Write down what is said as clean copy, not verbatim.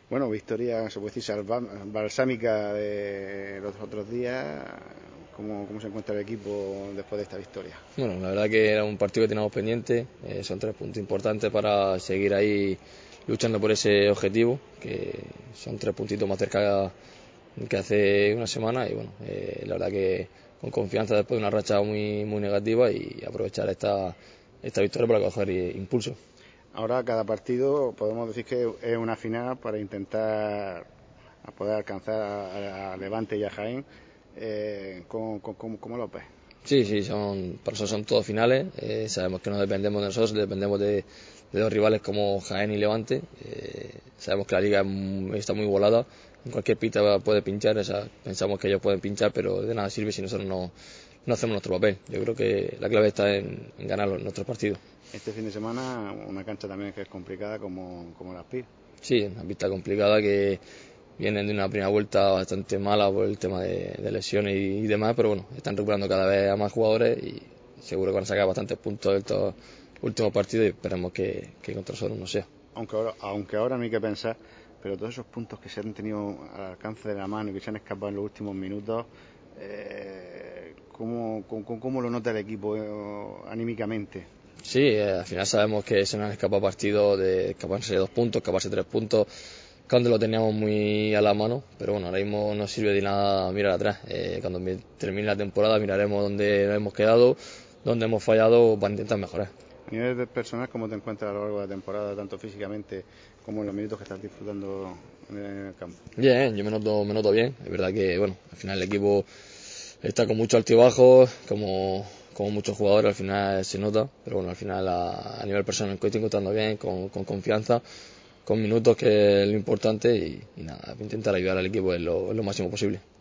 Bueno, victoria, se puede decir, balsámica de los otros días. ¿Cómo se encuentra el equipo después de esta victoria? Bueno, la verdad que era un partido que teníamos pendiente, son 3 puntos importantes para seguir ahí luchando por ese objetivo, que son 3 puntitos más cerca que hace una semana y bueno, la verdad que con confianza después de una racha muy negativa y aprovechar esta victoria para coger impulso. Ahora cada partido podemos decir que es una final para intentar poder alcanzar a Levante y a Jaén. ¿Cómo lo ves? Sí, para nosotros son todos finales, sabemos que no dependemos de nosotros, dependemos de dos rivales como Jaén y Levante, sabemos que la liga está muy volada, en cualquier pista puede pinchar, pensamos que ellos pueden pinchar, pero de nada sirve si nosotros no hacemos nuestro papel. Yo creo que la clave está en ganar nuestros partidos. Este fin de semana una cancha también que es complicada como la Aspir. Sí, una pista complicada que vienen de una primera vuelta bastante mala por el tema de lesiones y demás, pero bueno, están recuperando cada vez a más jugadores y seguro que van a sacar bastantes puntos de estos últimos partidos y esperemos que contra nosotros no sea. Aunque ahora no hay que pensar, pero todos esos puntos que se han tenido al alcance de la mano y que se han escapado en los últimos minutos, ¿cómo lo nota el equipo anímicamente? Sí, al final sabemos que se nos han escapado partidos de escaparse 2 puntos, escaparse 3 puntos, cuando lo teníamos muy a la mano, pero bueno, ahora mismo no sirve de nada mirar atrás. Cuando termine la temporada miraremos dónde nos hemos quedado, dónde hemos fallado para intentar mejorar. A nivel personal, ¿cómo te encuentras a lo largo de la temporada, tanto físicamente como en los minutos que estás disfrutando en el campo? Bien, yo me noto bien. Es verdad que bueno, al final el equipo está con muchos altibajos, como muchos jugadores, al final se nota, pero bueno, al final a nivel personal me estoy encontrando bien, con confianza, con minutos, que es lo importante, y nada, intentar ayudar al equipo en lo máximo posible.